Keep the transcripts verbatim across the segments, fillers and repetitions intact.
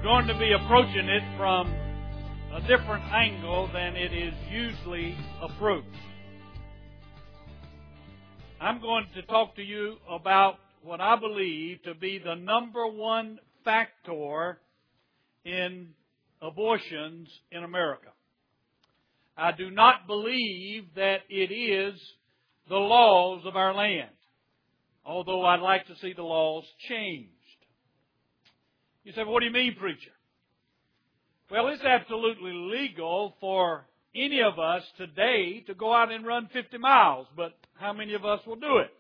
going to be approaching it from a different angle than it is usually approached. I'm going to talk to you about what I believe to be the number one factor in abortions in America. I do not believe that it is the laws of our land, although I'd like to see the laws changed. You say, well, what do you mean, preacher? Well, it's absolutely legal for any of us today to go out and run fifty miles, but how many of us will do it?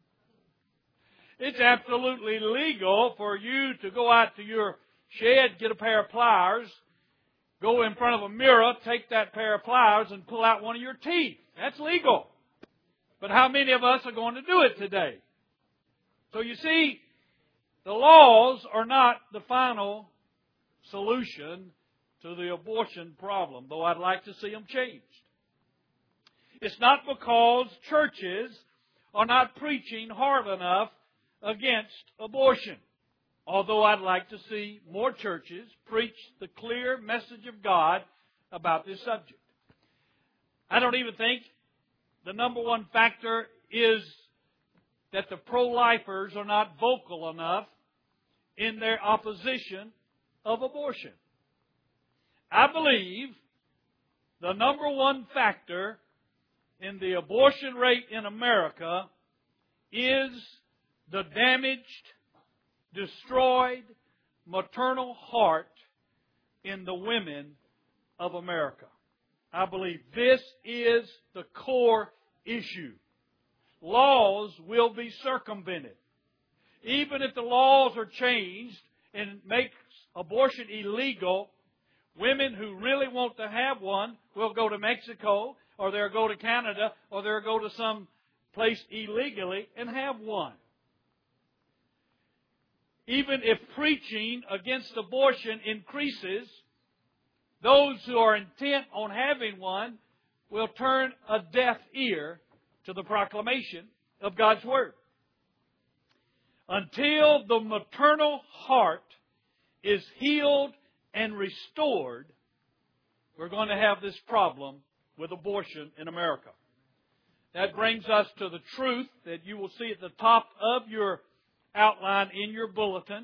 It's absolutely legal for you to go out to your shed, get a pair of pliers, go in front of a mirror, take that pair of pliers and pull out one of your teeth. That's legal. But how many of us are going to do it today? So you see, the laws are not the final solution to the abortion problem, though I'd like to see them changed. It's not because churches are not preaching hard enough against abortion, although I'd like to see more churches preach the clear message of God about this subject. I don't even think the number one factor is that the pro-lifers are not vocal enough in their opposition of abortion. I believe the number one factor in the abortion rate in America is the damaged, destroyed maternal heart in the women of America. I believe this is the core issue. Laws will be circumvented. Even if the laws are changed and makes abortion illegal, women who really want to have one will go to Mexico, or they'll go to Canada, or they'll go to some place illegally and have one. Even if preaching against abortion increases, those who are intent on having one will turn a deaf ear to the proclamation of God's Word. Until the maternal heart is healed and restored, we're going to have this problem with abortion in America. That brings us to the truth that you will see at the top of your outline in your bulletin.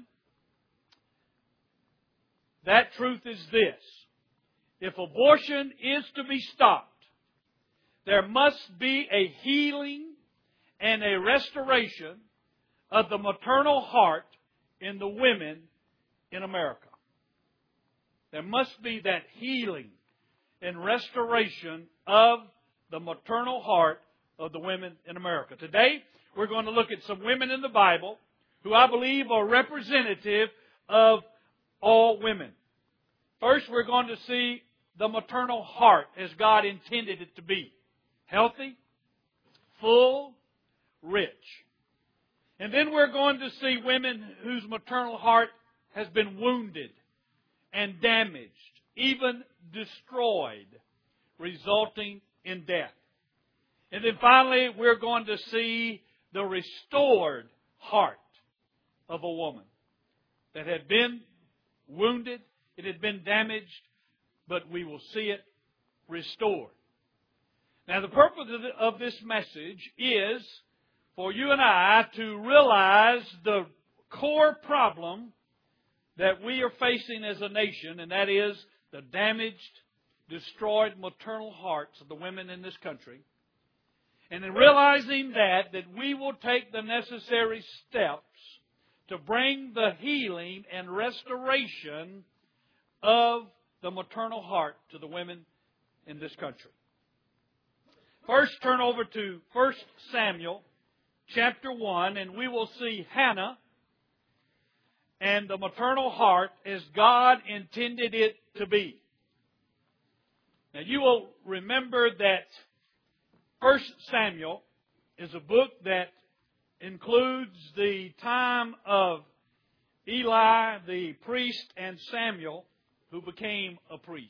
That truth is this: if abortion is to be stopped, there must be a healing and a restoration of the maternal heart in the women in America. There must be that healing and restoration of the maternal heart of the women in America. Today, we're going to look at some women in the Bible who I believe are representative of all women. First, we're going to see the maternal heart as God intended it to be. Healthy, full, rich. And then we're going to see women whose maternal heart has been wounded and damaged, even destroyed, resulting in death. And then finally, we're going to see the restored heart of a woman that had been wounded, it had been damaged, but we will see it restored. Now, the purpose of this message is for you and I to realize the core problem that we are facing as a nation, and that is the damaged, destroyed maternal hearts of the women in this country. And in realizing that, that we will take the necessary steps to bring the healing and restoration of the maternal heart to the women in this country. First, turn over to First Samuel chapter one, and we will see Hannah and the maternal heart as God intended it to be. Now, you will remember that First Samuel is a book that includes the time of Eli, the priest, and Samuel, who became a priest.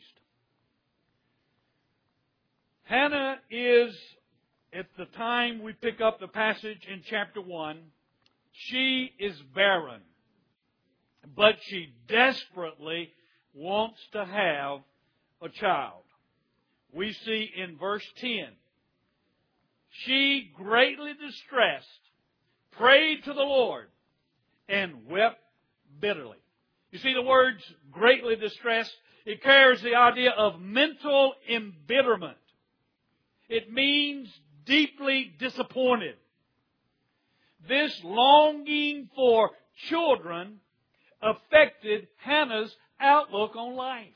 Hannah is, at the time we pick up the passage in chapter one, she is barren. but she desperately wants to have a child. We see in verse ten, she, greatly distressed, prayed to the Lord and wept bitterly. You see the words greatly distressed? It carries the idea of mental embitterment. It means deeply disappointed. This longing for children affected Hannah's outlook on life.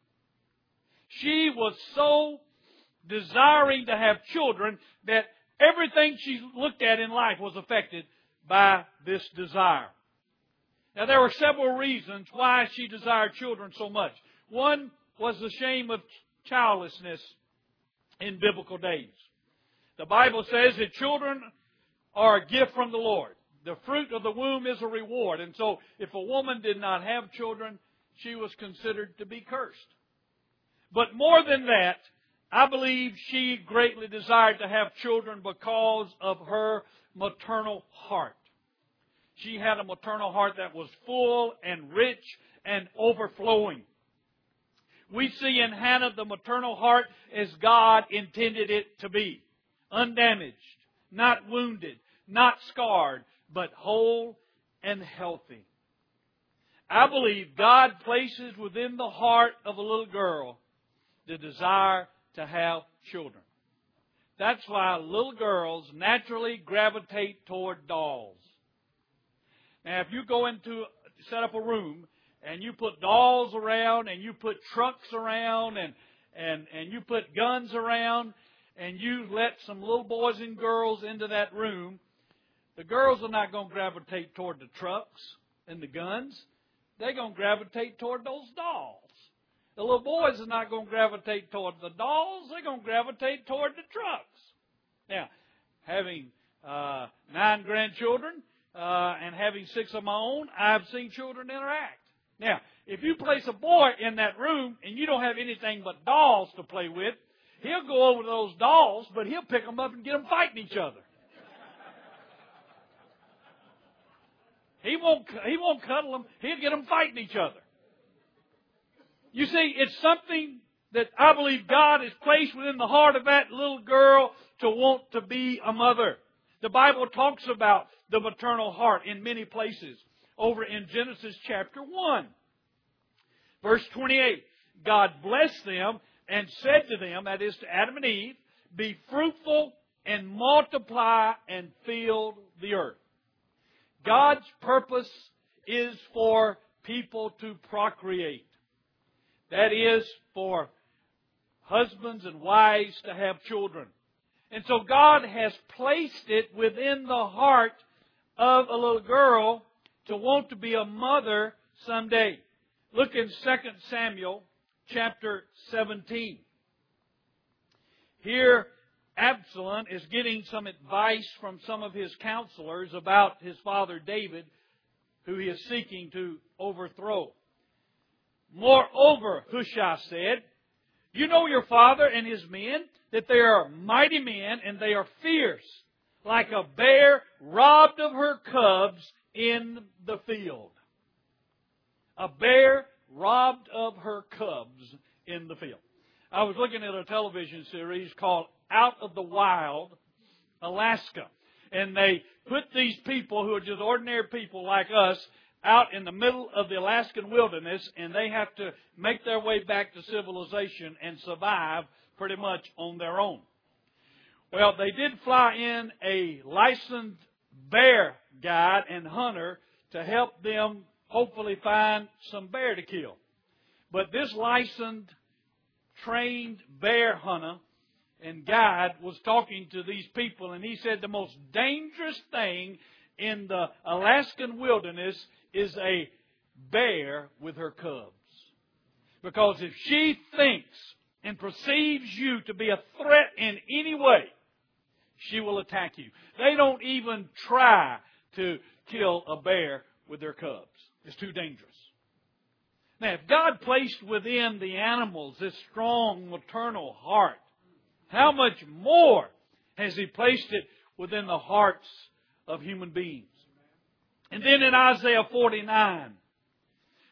She was so desiring to have children that everything she looked at in life was affected by this desire. Now, there were several reasons why she desired children so much. One was the shame of childlessness in biblical days. The Bible says that children are a gift from the Lord. The fruit of the womb is a reward. And so if a woman did not have children, she was considered to be cursed. But more than that, I believe she greatly desired to have children because of her maternal heart. She had a maternal heart that was full and rich and overflowing. We see in Hannah the maternal heart as God intended it to be. Undamaged, not wounded, not scarred, but whole and healthy. I believe God places within the heart of a little girl the desire to have children. That's why little girls naturally gravitate toward dolls. Now, if you go into, set up a room, and you put dolls around, and you put trucks around, and, and, and you put guns around, and you let some little boys and girls into that room, the girls are not going to gravitate toward the trucks and the guns. They're going to gravitate toward those dolls. The little boys are not going to gravitate toward the dolls. They're going to gravitate toward the trucks. Now, having uh, nine grandchildren uh, and having six of my own, I've seen children interact. Now, if you place a boy in that room and you don't have anything but dolls to play with, he'll go over to those dolls, but he'll pick them up and get them fighting each other. He won't, he won't cuddle them. He'll get them fighting each other. You see, it's something that I believe God has placed within the heart of that little girl to want to be a mother. The Bible talks about the maternal heart in many places. Over in Genesis chapter one, verse twenty-eight, God blessed them and said to them, that is to Adam and Eve, be fruitful and multiply and fill the earth. God's purpose is for people to procreate. That is for husbands and wives to have children. And so God has placed it within the heart of a little girl to want to be a mother someday. Look in Second Samuel chapter seventeen. Here, Absalom is getting some advice from some of his counselors about his father David, who he is seeking to overthrow. Moreover, Hushai said, you know your father and his men, that they are mighty men and they are fierce, like a bear robbed of her cubs in the field. A bear robbed of her cubs in the field. I was looking at a television series called Out of the Wild, Alaska. And they put these people who are just ordinary people like us out in the middle of the Alaskan wilderness, and they have to make their way back to civilization and survive pretty much on their own. Well, they did fly in a licensed bear guide and hunter to help them hopefully find some bear to kill. But this licensed, trained bear hunter and guide was talking to these people, and he said the most dangerous thing in the Alaskan wilderness is a bear with her cubs. Because if she thinks and perceives you to be a threat in any way, she will attack you. They don't even try to kill a bear with their cubs. It's too dangerous. Now, if God placed within the animals this strong maternal heart, how much more has He placed it within the hearts of human beings? And then in Isaiah forty-nine,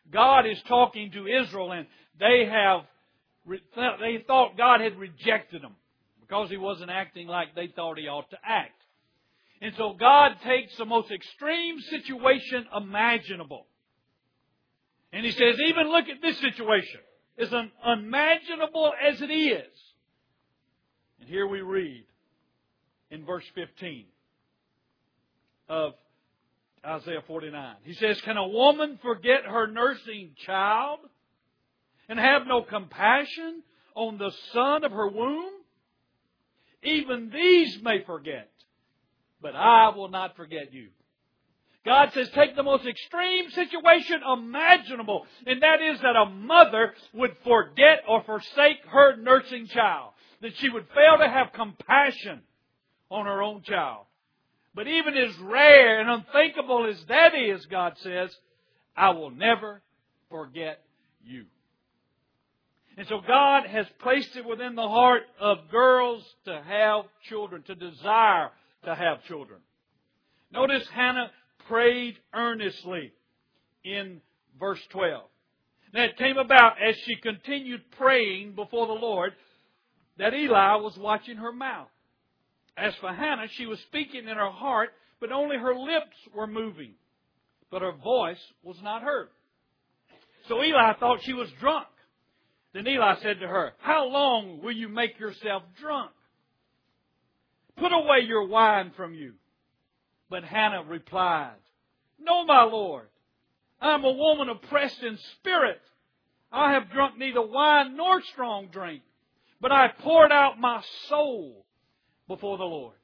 God is talking to Israel, and they have they thought God had rejected them because He wasn't acting like they thought He ought to act. And so God takes the most extreme situation imaginable. And He says, even look at this situation. As unimaginable as it is. And here we read in verse fifteen of Isaiah forty-nine. He says, can a woman forget her nursing child and have no compassion on the son of her womb? Even these may forget, but I will not forget you. God says, take the most extreme situation imaginable, and that is that a mother would forget or forsake her nursing child, that she would fail to have compassion on her own child. But even as rare and unthinkable as that is, God says, I will never forget you. And so God has placed it within the heart of girls to have children, to desire to have children. Notice Hannah prayed earnestly in verse twelve. Now it came about as she continued praying before the Lord that Eli was watching her mouth. As for Hannah, she was speaking in her heart, but only her lips were moving, but her voice was not heard. So Eli thought she was drunk. Then Eli said to her, how long will you make yourself drunk? Put away your wine from you. But Hannah replied, no, my Lord, I am a woman oppressed in spirit. I have drunk neither wine nor strong drink, but I poured out my soul before the Lord.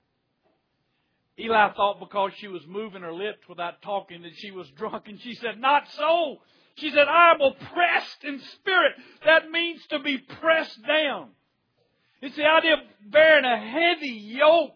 Eli thought because she was moving her lips without talking that she was drunk, and she said, not so. She said, I am oppressed in spirit. That means to be pressed down. It's the idea of bearing a heavy yoke.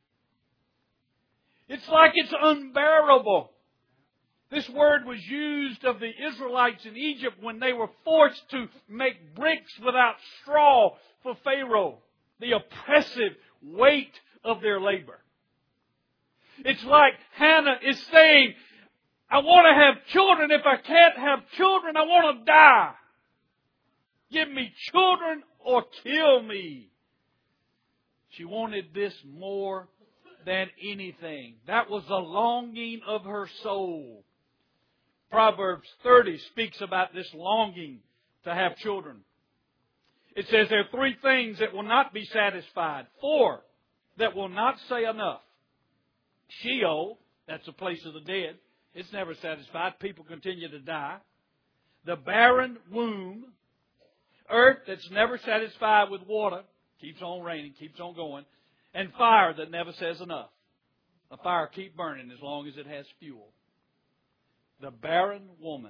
It's like it's unbearable. This word was used of the Israelites in Egypt when they were forced to make bricks without straw for Pharaoh. The oppressive weight of their labor. It's like Hannah is saying, I want to have children. If I can't have children, I want to die. Give me children or kill me. She wanted this more than anything. That was the longing of her soul. Proverbs thirty speaks about this longing to have children. It says there are three things that will not be satisfied. Four that will not say enough. Sheol, that's the place of the dead. It's never satisfied. People continue to die. The barren womb. Earth that's never satisfied with water. Keeps on raining, keeps on going. And fire that never says enough. A fire keeps burning as long as it has fuel. The barren woman.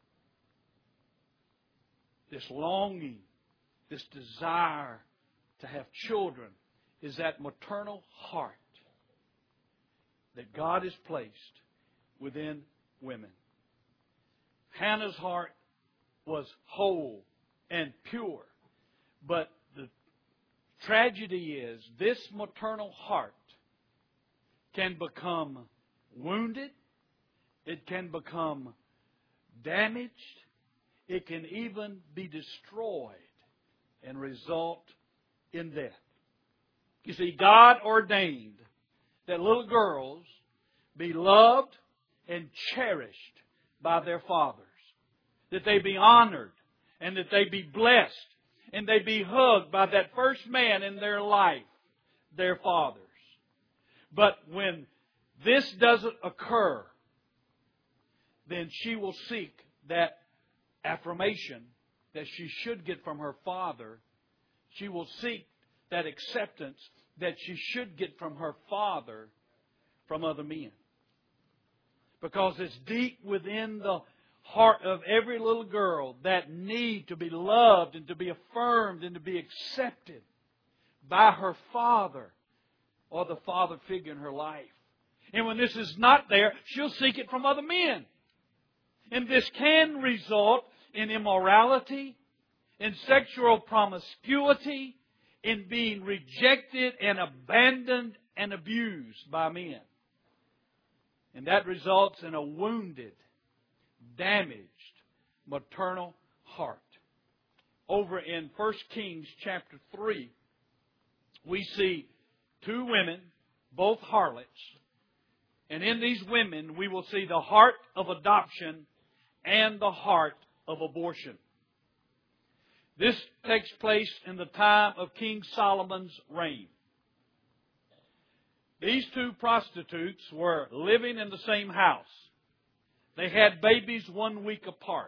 This longing, this desire to have children is that maternal heart that God has placed within women. Hannah's heart was whole and pure. But the tragedy is this maternal heart can become wounded. It can become damaged. It can even be destroyed and result in death. You see, God ordained that little girls be loved and cherished by their fathers. That they be honored and that they be blessed and they be hugged by that first man in their life, their fathers. But when this doesn't occur, then she will seek that affirmation that she should get from her father. She will seek that acceptance that she should get from her father from other men. Because it's deep within the heart of every little girl, that need to be loved and to be affirmed and to be accepted by her father or the father figure in her life. And when this is not there, she'll seek it from other men. And this can result in immorality, in sexual promiscuity, in being rejected and abandoned and abused by men. And that results in a wounded, damaged maternal heart. Over in First Kings chapter three, we see two women, both harlots. And in these women, we will see the heart of adoption and the heart of abortion. This takes place in the time of King Solomon's reign. These two prostitutes were living in the same house. They had babies one week apart.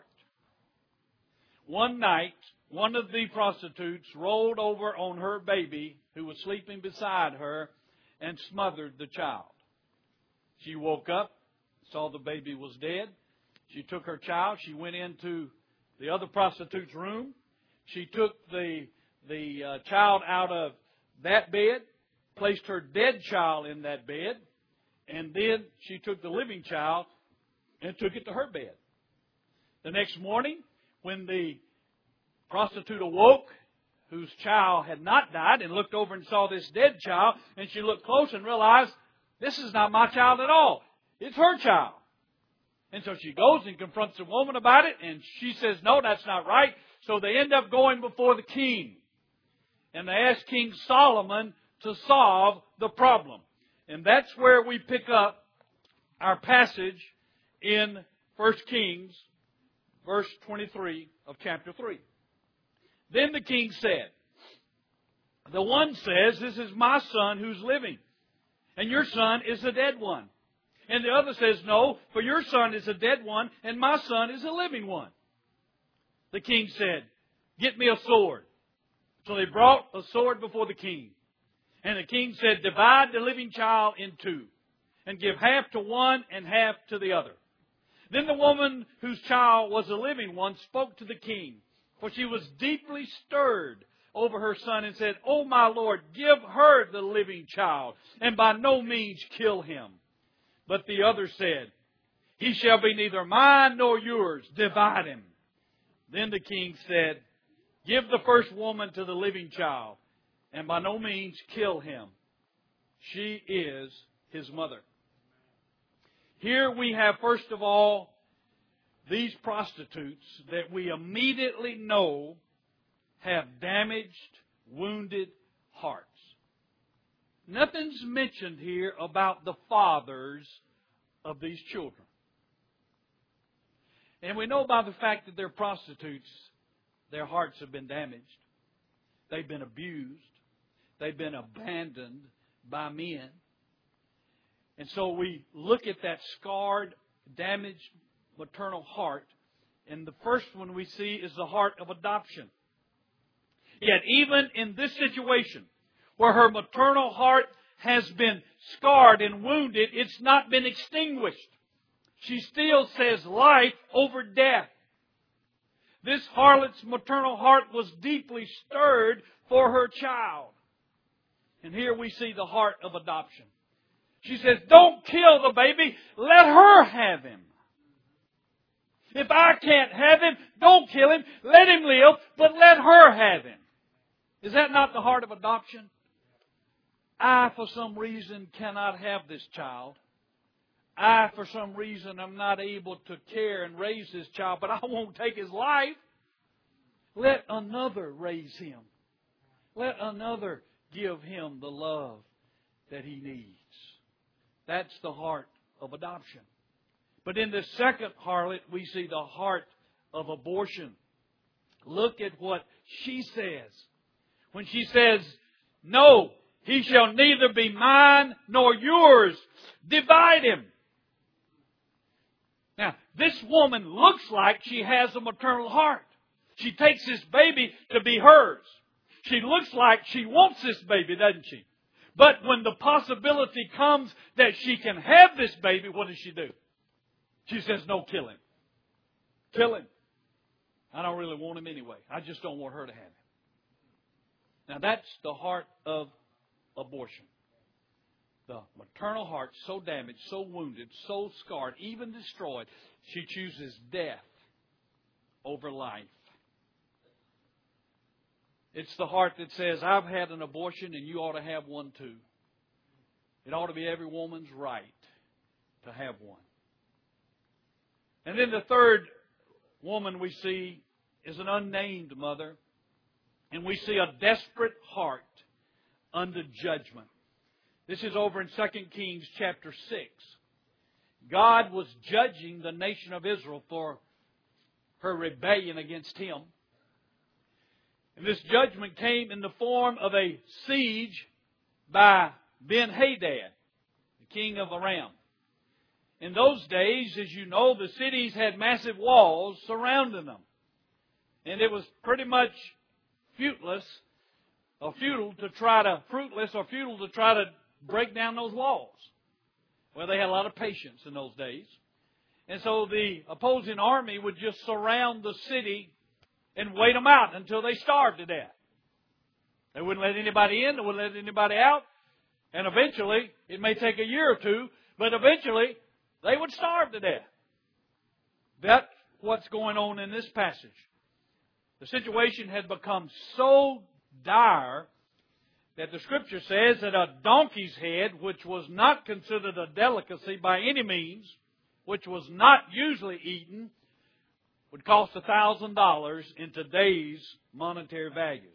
One night, one of the prostitutes rolled over on her baby, who was sleeping beside her, and smothered the child. She woke up, saw the baby was dead. She took her child. She went into the other prostitute's room. She took the, the uh, child out of that bed, placed her dead child in that bed, and then she took the living child and took it to her bed. The next morning, when the prostitute awoke, whose child had not died, and looked over and saw this dead child, and she looked close and realized, this is not my child at all. It's her child. And so she goes and confronts the woman about it, and she says, no, that's not right. So they end up going before the king. And they ask King Solomon to solve the problem. And that's where we pick up our passage in First Kings, verse twenty-three of chapter three. Then the king said, the one says, this is my son who's living, and your son is a dead one. And the other says, no, for your son is a dead one, and my son is a living one. The king said, get me a sword. So they brought a sword before the king. And the king said, divide the living child in two, and give half to one and half to the other. Then the woman whose child was a living one spoke to the king, for she was deeply stirred over her son, and said, O my Lord, give her the living child, and by no means kill him. But the other said, he shall be neither mine nor yours. Divide him. Then the king said, give the first woman to the living child, and by no means kill him. She is his mother. Here we have, first of all, these prostitutes that we immediately know have damaged, wounded hearts. Nothing's mentioned here about the fathers of these children. And we know by the fact that they're prostitutes, their hearts have been damaged. They've been abused. They've been abandoned by men. And so we look at that scarred, damaged maternal heart, and the first one we see is the heart of adoption. Yet even in this situation, where her maternal heart has been scarred and wounded, it's not been extinguished. She still says life over death. This harlot's maternal heart was deeply stirred for her child. And here we see the heart of adoption. She says, don't kill the baby, let her have him. If I can't have him, don't kill him, let him live, but let her have him. Is that not the heart of adoption? I, for some reason, cannot have this child. I, for some reason, am not able to care and raise this child, but I won't take his life. Let another raise him. Let another give him the love that he needs. That's the heart of adoption. But in the second harlot, we see the heart of abortion. Look at what she says. When she says, no, he shall neither be mine nor yours. Divide him. Now, this woman looks like she has a maternal heart. She takes this baby to be hers. She looks like she wants this baby, doesn't she? But when the possibility comes that she can have this baby, what does she do? She says, no, kill him. Kill him. I don't really want him anyway. I just don't want her to have him. Now that's the heart of abortion. The maternal heart, so damaged, so wounded, so scarred, even destroyed, she chooses death over life. It's the heart that says, I've had an abortion and you ought to have one too. It ought to be every woman's right to have one. And then the third woman we see is an unnamed mother. And we see a desperate heart under judgment. This is over in Second Kings chapter six. God was judging the nation of Israel for her rebellion against Him. And this judgment came in the form of a siege by Ben-Hadad, the king of Aram. In those days, as you know, the cities had massive walls surrounding them. And it was pretty much fruitless or futile to try to, fruitless or futile to try to break down those walls. Well, they had a lot of patience in those days. And so the opposing army would just surround the city and wait them out until they starved to death. They wouldn't let anybody in, they wouldn't let anybody out. And eventually, it may take a year or two, but eventually, they would starve to death. That's what's going on in this passage. The situation had become so dire that the Scripture says that a donkey's head, which was not considered a delicacy by any means, which was not usually eaten, would cost a thousand dollars in today's monetary values.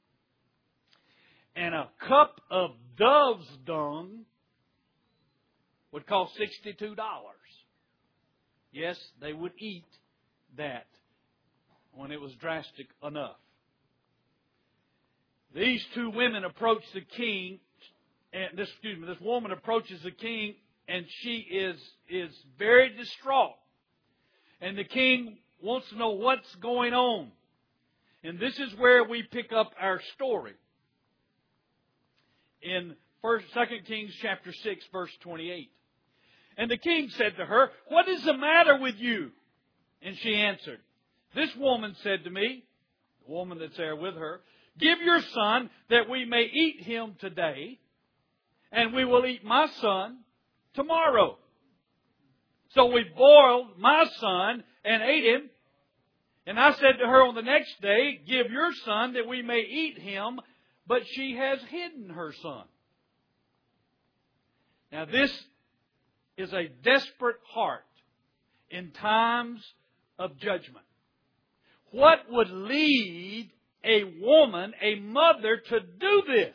And a cup of dove's dung would cost sixty-two dollars. Yes, they would eat that when it was drastic enough. These two women approach the king, and this, excuse me, this woman approaches the king, and she is, is very distraught. And the king wants to know what's going on. And this is where we pick up our story. In First, Second Kings chapter six, verse twenty-eight. And the king said to her, "What is the matter with you?" And she answered, "This woman said to me," the woman that's there with her, "Give your son that we may eat him today, and we will eat my son tomorrow." So we boiled my son and ate him. And I said to her on the next day, "Give your son that we may eat him." But she has hidden her son. Now this is a desperate heart in times of judgment. What would lead a woman, a mother, to do this?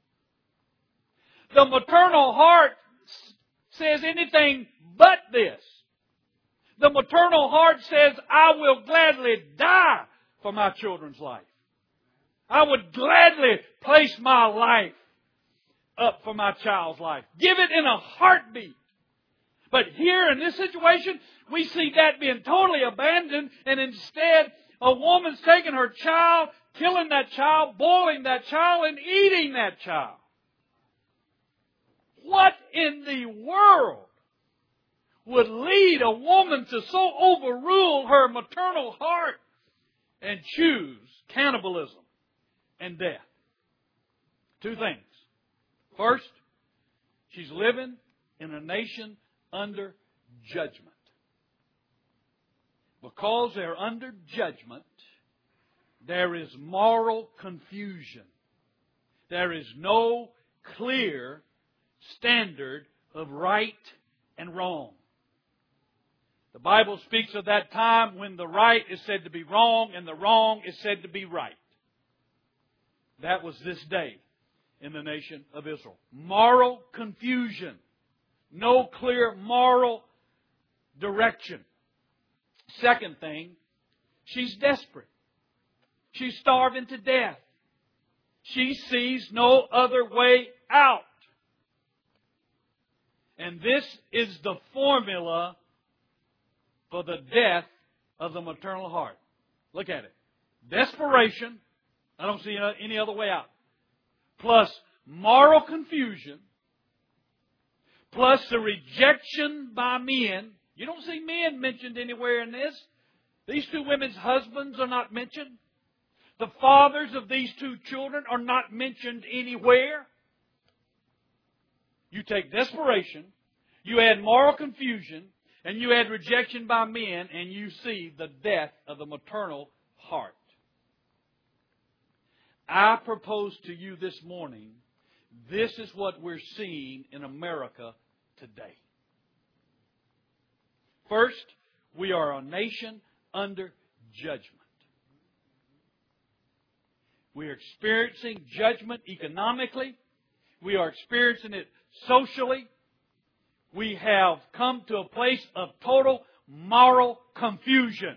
The maternal heart says anything but this. The maternal heart says, "I will gladly die for my children's life. I would gladly place my life up for my child's life. Give it in a heartbeat." But here in this situation, we see that being totally abandoned, and instead a woman's taking her child, killing that child, boiling that child, and eating that child. What in the world would lead a woman to so overrule her maternal heart and choose cannibalism and death? Two things. First, she's living in a nation under judgment. Because they're under judgment, there is moral confusion. There is no clear standard of right and wrong. The Bible speaks of that time when the right is said to be wrong and the wrong is said to be right. That was this day in the nation of Israel. Moral confusion. No clear moral direction. Second thing, she's desperate. She's starving to death. She sees no other way out. And this is the formula for the death of the maternal heart. Look at it. Desperation. I don't see any other way out. Plus moral confusion. Plus the rejection by men. You don't see men mentioned anywhere in this. These two women's husbands are not mentioned. The fathers of these two children are not mentioned anywhere. You take desperation, you add moral confusion, and you add rejection by men, and you see the death of the maternal heart. I propose to you this morning, this is what we're seeing in America today. First, we are a nation under judgment. We are experiencing judgment economically. We are experiencing it socially. We have come to a place of total moral confusion.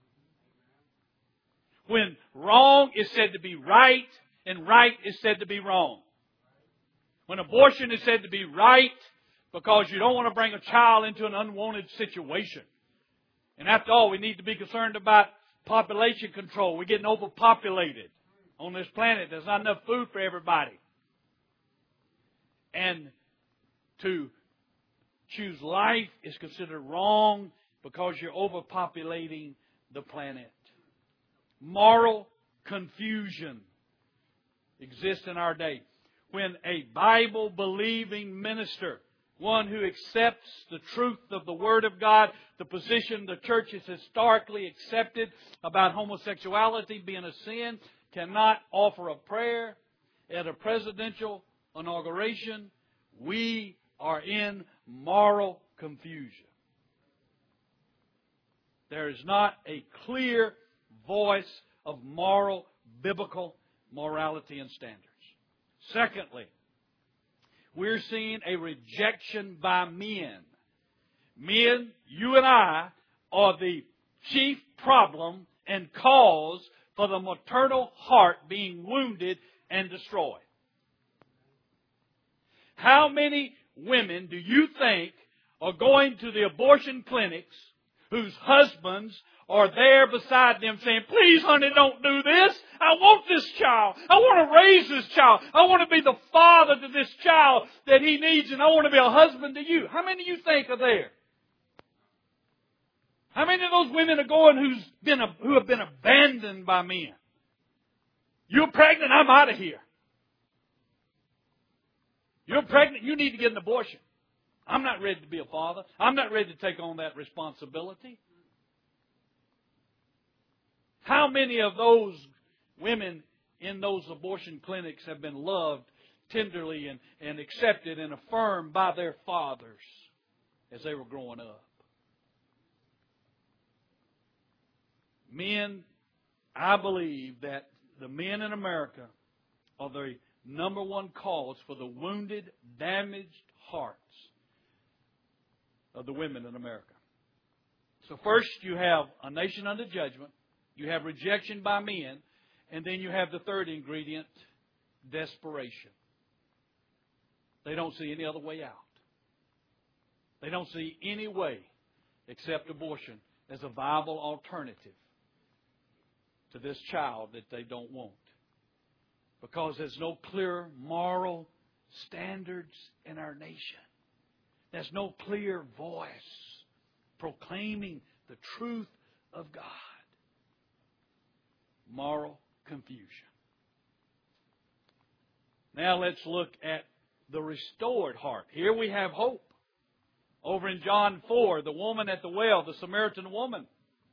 When wrong is said to be right and right is said to be wrong. When abortion is said to be right because you don't want to bring a child into an unwanted situation. And after all, we need to be concerned about population control. We're getting overpopulated on this planet. There's not enough food for everybody. And to choose life is considered wrong because you're overpopulating the planet. Moral confusion exists in our day. When a Bible-believing minister, one who accepts the truth of the Word of God, the position the church has historically accepted about homosexuality being a sin, cannot offer a prayer at a presidential inauguration, we are in moral confusion. There is not a clear voice of moral, biblical morality and standards. Secondly, we're seeing a rejection by men. Men, you and I, are the chief problem and cause for the maternal heart being wounded and destroyed. How many women do you think are going to the abortion clinics whose husbands are there beside them saying, please, honey, don't do this. I want this child. I want to raise this child. I want to be the father to this child that he needs, and I want to be a husband to you. How many of you think are there? How many of those women are going who's been a, who have been abandoned by men? You're pregnant, I'm out of here. You're pregnant, you need to get an abortion. I'm not ready to be a father. I'm not ready to take on that responsibility. How many of those women in those abortion clinics have been loved tenderly and, and accepted and affirmed by their fathers as they were growing up? Men, I believe that the men in America are the number one cause for the wounded, damaged hearts of the women in America. So first you have a nation under judgment. You have rejection by men. And then you have the third ingredient, desperation. They don't see any other way out. They don't see any way except abortion as a viable alternative to this child that they don't want. Because there's no clear moral standards in our nation. There's no clear voice proclaiming the truth of God. Moral confusion. Now let's look at the restored heart. Here we have hope. Over in John four, the woman at the well, the Samaritan woman.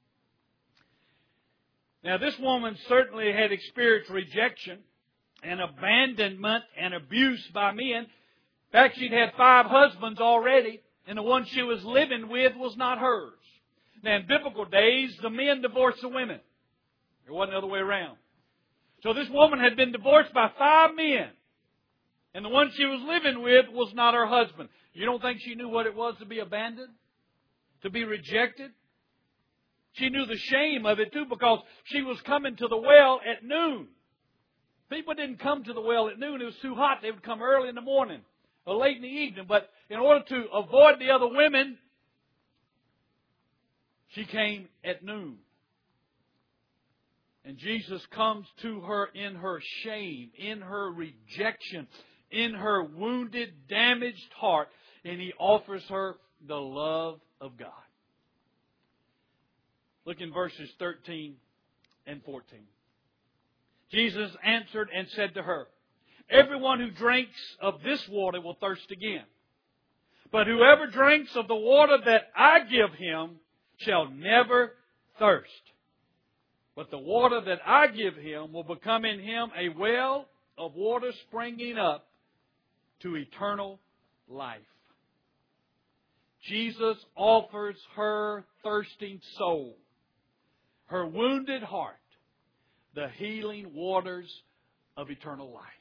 Now this woman certainly had experienced rejection and abandonment and abuse by men. In fact, she'd had five husbands already, and the one she was living with was not hers. Now in biblical days, the men divorced the women. It wasn't the other way around. So this woman had been divorced by five men. And the one she was living with was not her husband. You don't think she knew what it was to be abandoned? To be rejected? She knew the shame of it too, because she was coming to the well at noon. People didn't come to the well at noon. It was too hot. They would come early in the morning or late in the evening. But in order to avoid the other women, she came at noon. And Jesus comes to her in her shame, in her rejection, in her wounded, damaged heart, and He offers her the love of God. Look in verses thirteen and fourteen. Jesus answered and said to her, everyone who drinks of this water will thirst again. But whoever drinks of the water that I give him shall never thirst. But the water that I give him will become in him a well of water springing up to eternal life. Jesus offers her thirsting soul, her wounded heart, the healing waters of eternal life.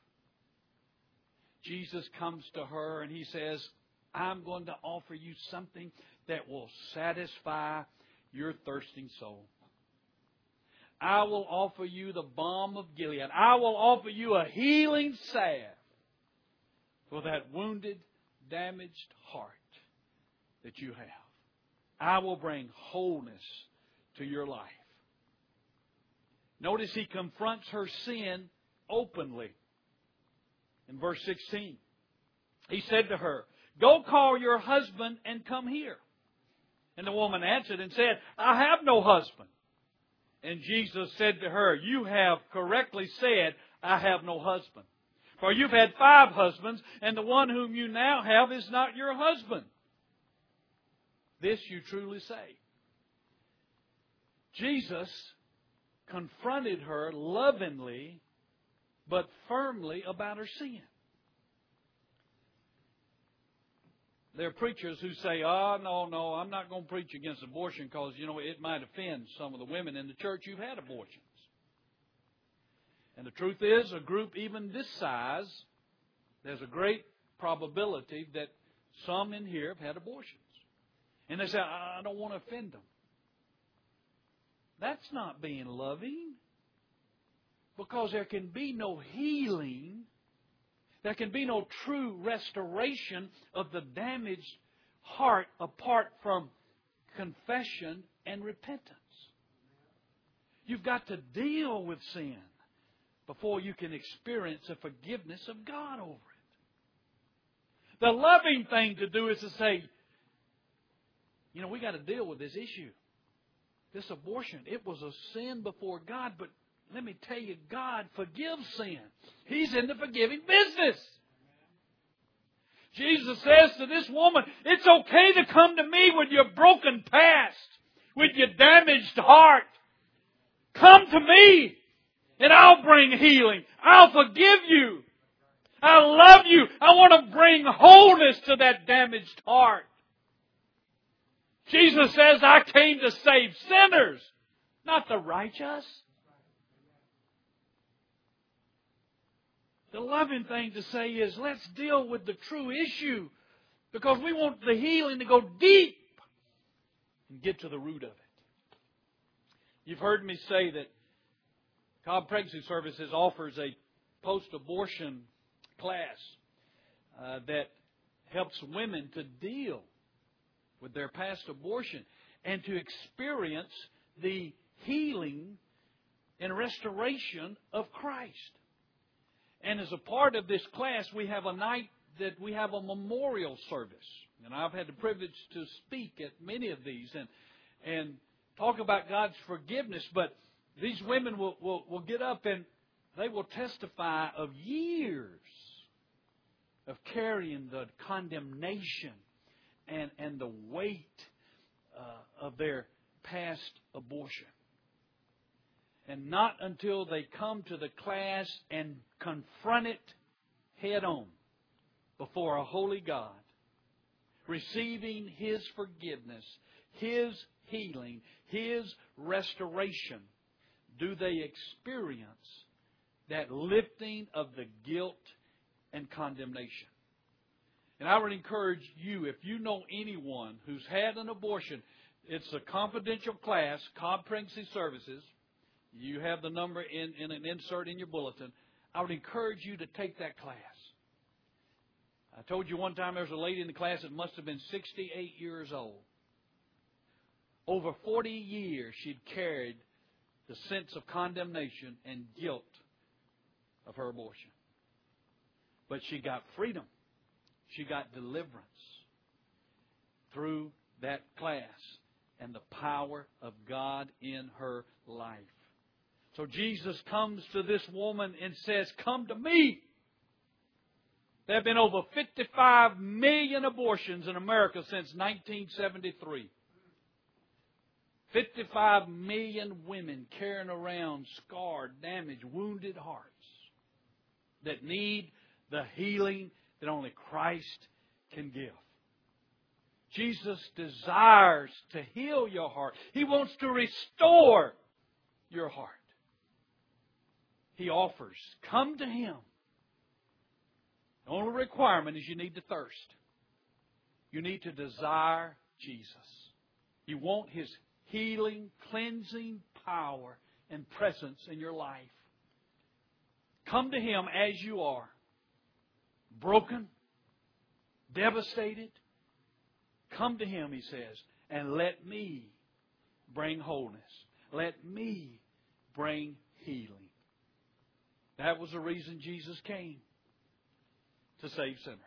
Jesus comes to her and He says, I'm going to offer you something that will satisfy your thirsting soul. I will offer you the balm of Gilead. I will offer you a healing salve for that wounded, damaged heart that you have. I will bring wholeness to your life. Notice He confronts her sin openly. In verse sixteen, He said to her, go call your husband and come here. And the woman answered and said, I have no husband. And Jesus said to her, you have correctly said, I have no husband. For you've had five husbands, and the one whom you now have is not your husband. This you truly say. Jesus confronted her lovingly, but firmly about her sin. There are preachers who say, oh, no, no, I'm not going to preach against abortion because, you know, it might offend some of the women in the church who've had abortions. And the truth is, a group even this size, there's a great probability that some in here have had abortions. And they say, I don't want to offend them. That's not being loving. Because there can be no healing. There can be no true restoration of the damaged heart apart from confession and repentance. You've got to deal with sin before you can experience the forgiveness of God over it. The loving thing to do is to say, you know, we got to deal with this issue. This abortion, it was a sin before God, but let me tell you, God forgives sin. He's in the forgiving business. Jesus says to this woman, it's okay to come to me with your broken past, with your damaged heart. Come to me, and I'll bring healing. I'll forgive you. I love you. I want to bring wholeness to that damaged heart. Jesus says, I came to save sinners, not the righteous. The loving thing to say is, let's deal with the true issue, because we want the healing to go deep and get to the root of it. You've heard me say that Cobb Pregnancy Services offers a post-abortion class uh, that helps women to deal with their past abortion and to experience the healing and restoration of Christ. And as a part of this class, we have a night that we have a memorial service. And I've had the privilege to speak at many of these and and talk about God's forgiveness. But these women will, will, will get up and they will testify of years of carrying the condemnation and, and the weight uh, of their past abortion. And not until they come to the class and confront it head on before a holy God, receiving His forgiveness, His healing, His restoration, do they experience that lifting of the guilt and condemnation. And I would encourage you, if you know anyone who's had an abortion, it's a confidential class, Cobb Pregnancy Services. You have the number in, in an insert in your bulletin. I would encourage you to take that class. I told you one time there was a lady in the class that must have been sixty-eight years old. Over forty years she'd carried the sense of condemnation and guilt of her abortion. But she got freedom. She got deliverance through that class and the power of God in her life. So Jesus comes to this woman and says, come to me. There have been over fifty-five million abortions in America since nineteen seventy-three. fifty-five million women carrying around scarred, damaged, wounded hearts that need the healing that only Christ can give. Jesus desires to heal your heart. He wants to restore your heart. He offers, come to Him. The only requirement is you need to thirst. You need to desire Jesus. You want His healing, cleansing power and presence in your life. Come to Him as you are. Broken, devastated. Come to Him, He says, and let me bring wholeness. Let me bring healing. That was the reason Jesus came, to save sinners.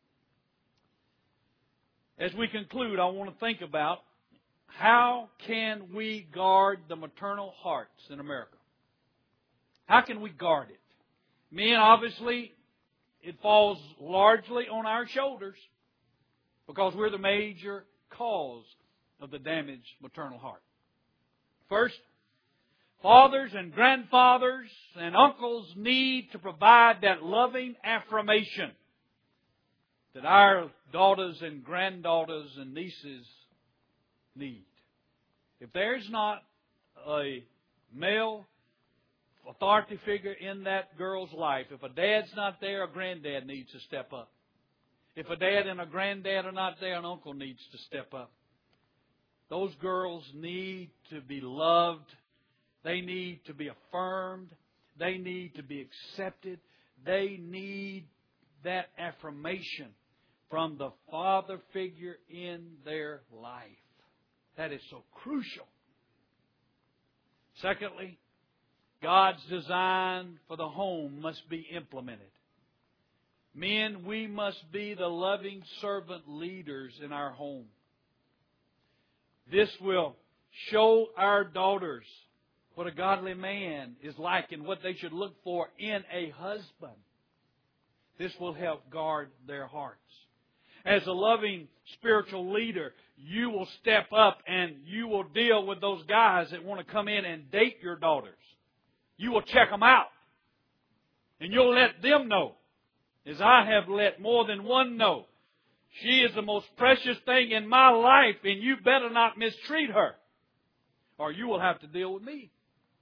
As we conclude, I want to think about how can we guard the maternal hearts in America? How can we guard it? Men, obviously, it falls largely on our shoulders because we're the major cause of the damaged maternal heart. First, fathers and grandfathers and uncles need to provide that loving affirmation that our daughters and granddaughters and nieces need. If there's not a male authority figure in that girl's life, if a dad's not there, a granddad needs to step up. If a dad and a granddad are not there, an uncle needs to step up. Those girls need to be loved. They need to be affirmed. They need to be accepted. They need that affirmation from the father figure in their life. That is so crucial. Secondly, God's design for the home must be implemented. Men, we must be the loving servant leaders in our home. This will show our daughters what a godly man is like and what they should look for in a husband. This will help guard their hearts. As a loving spiritual leader, you will step up and you will deal with those guys that want to come in and date your daughters. You will check them out. And you'll let them know, as I have let more than one know, she is the most precious thing in my life and you better not mistreat her, or you will have to deal with me.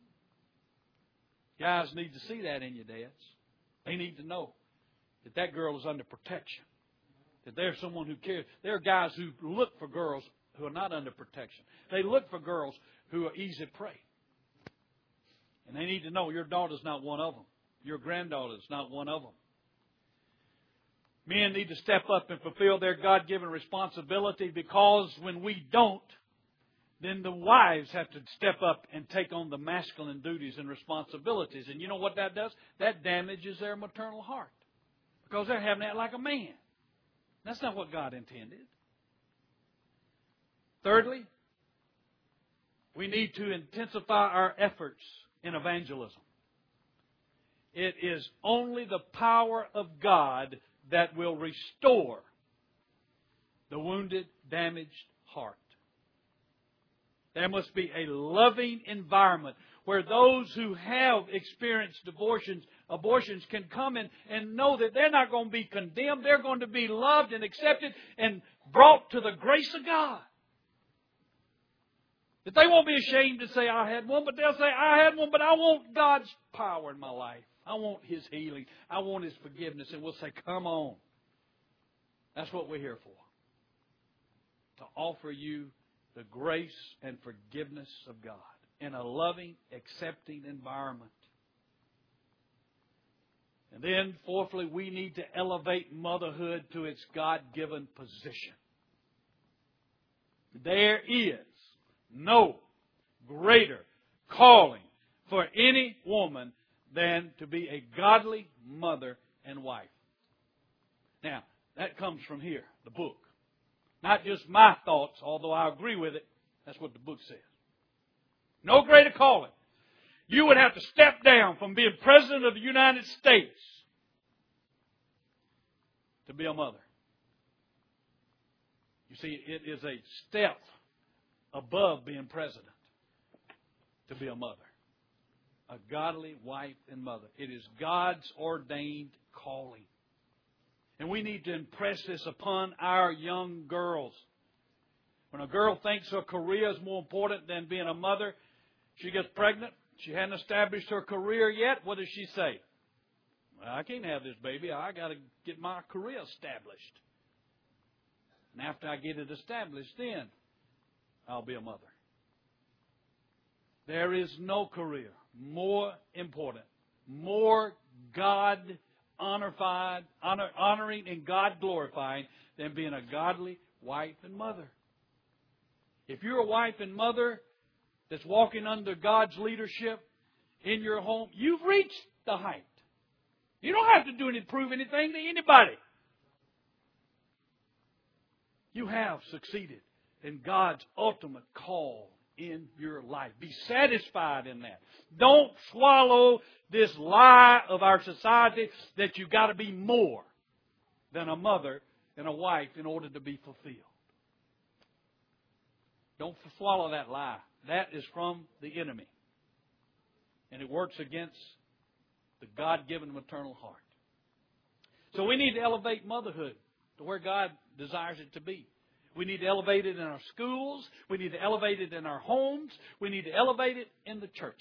Guys need to see that in your dads. They need to know that that girl is under protection. That there's someone who cares. There are guys who look for girls who are not under protection. They look for girls who are easy prey. And they need to know your daughter's not one of them. Your granddaughter's not one of them. Men need to step up and fulfill their God-given responsibility, because when we don't, then the wives have to step up and take on the masculine duties and responsibilities. And you know what that does? That damages their maternal heart, because they're having that like a man. That's not what God intended. Thirdly, we need to intensify our efforts in evangelism. It is only the power of God that will restore the wounded, damaged heart. There must be a loving environment where those who have experienced abortions, abortions can come in and know that they're not going to be condemned. They're going to be loved and accepted and brought to the grace of God. That they won't be ashamed to say, I had one, but they'll say, I had one, but I want God's power in my life. I want His healing. I want His forgiveness. And we'll say, come on. That's what we're here for. To offer you the grace and forgiveness of God in a loving, accepting environment. And then, fourthly, we need to elevate motherhood to its God-given position. There is no greater calling for any woman than to be a godly mother and wife. Now, that comes from here, the book. Not just my thoughts, although I agree with it. That's what the book says. No greater calling. You would have to step down from being President of the United States to be a mother. You see, it is a step above being president to be a mother. A godly wife and mother. It is God's ordained calling. And we need to impress this upon our young girls. When a girl thinks her career is more important than being a mother, she gets pregnant. She hadn't established her career yet. What does she say? Well, I can't have this baby. I got to get my career established. And after I get it established, then I'll be a mother. There is no career more important, more God honorified, honor, honoring and God glorifying than being a godly wife and mother. If you're a wife and mother that's walking under God's leadership in your home, you've reached the height. You don't have to do any prove anything to anybody. You have succeeded in God's ultimate call in your life. Be satisfied in that. Don't swallow this lie of our society that you've got to be more than a mother and a wife in order to be fulfilled. Don't swallow that lie. That is from the enemy. And it works against the God-given maternal heart. So we need to elevate motherhood to where God desires it to be. We need to elevate it in our schools. We need to elevate it in our homes. We need to elevate it in the churches.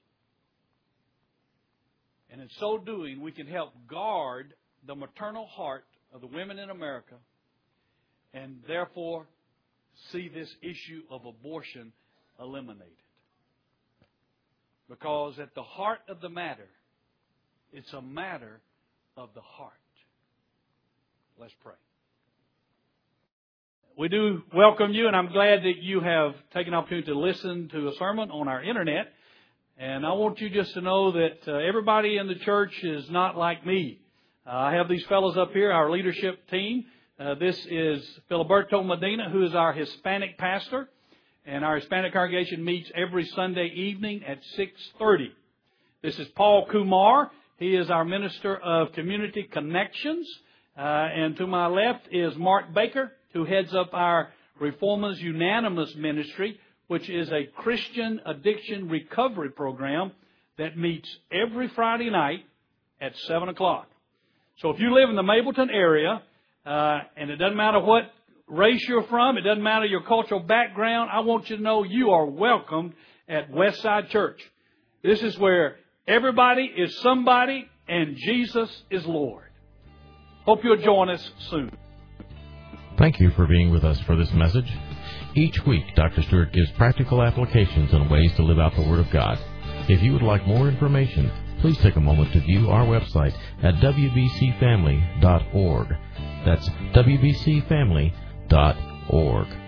And in so doing, we can help guard the maternal heart of the women in America and therefore see this issue of abortion eliminated. Because at the heart of the matter, it's a matter of the heart. Let's pray. We do welcome you, and I'm glad that you have taken the opportunity to listen to a sermon on our internet. And I want you just to know that uh, everybody in the church is not like me. Uh, I have these fellows up here, our leadership team. Uh, this is Filiberto Medina, who is our Hispanic pastor. And our Hispanic congregation meets every Sunday evening at six thirty. This is Paul Kumar. He is our Minister of Community Connections. Uh, and to my left is Mark Baker, who heads up our Reformers Unanimous Ministry, which is a Christian addiction recovery program that meets every Friday night at seven o'clock. So if you live in the Mableton area, uh, and it doesn't matter what race you're from, it doesn't matter your cultural background, I want you to know you are welcomed at Westside Church. This is where everybody is somebody and Jesus is Lord. Hope you'll join us soon. Thank you for being with us for this message. Each week, Doctor Stewart gives practical applications and ways to live out the Word of God. If you would like more information, please take a moment to view our website at w b c family dot org. That's w b c family dot org.